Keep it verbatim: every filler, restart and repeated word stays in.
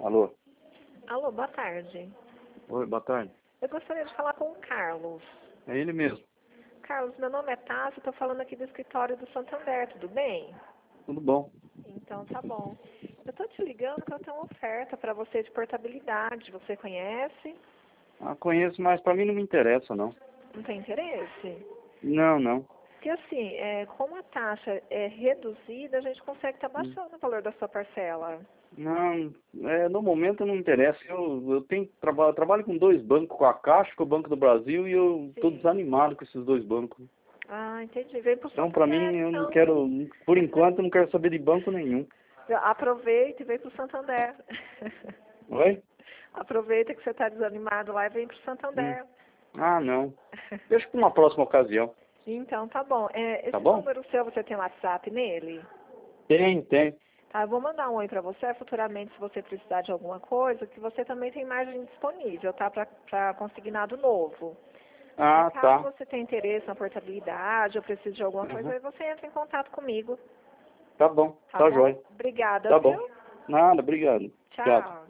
Alô? Alô, boa tarde. Oi, boa tarde. Eu gostaria de falar com o Carlos. É ele mesmo. Carlos, meu nome é Tássia, estou falando aqui do escritório do Santander, tudo bem? Tudo bom? Então tá bom. Eu estou te ligando que eu tenho uma oferta para você de portabilidade. Você conhece? Ah, conheço, mas pra mim não me interessa, não. Não tem interesse? Não, não. Porque assim, é, como a taxa é reduzida, a gente consegue estar Hum. baixando o valor da sua parcela. Não, é, no momento não me interessa. Eu, eu tenho traba, eu trabalho com dois bancos, com a Caixa, com o Banco do Brasil, e eu estou Sim. desanimado com esses dois bancos. Ah, entendi. Vem pro Então, pra mim, Santander, eu não então. quero, por enquanto, eu não quero saber de banco nenhum. Aproveita e vem pro Santander. Oi? Aproveita que você está desanimado lá e vem pro Hum. Santander. Ah, não. Deixa pra uma próxima ocasião. Então, tá bom. É, Tá esse bom? número seu, você tem WhatsApp nele? Tem, tem. Tá, eu vou mandar um oi pra você, futuramente, se você precisar de alguma coisa, que você também tem margem disponível, tá? Pra, pra consignado novo. Aí, Ah, caso tá. você tenha interesse na portabilidade ou precise de alguma coisa, Uhum. aí você entra em contato comigo, Tá bom. tá Tá bom? jóia. Obrigada, Tá bom. viu? Nada, obrigado. Tchau. Tchau.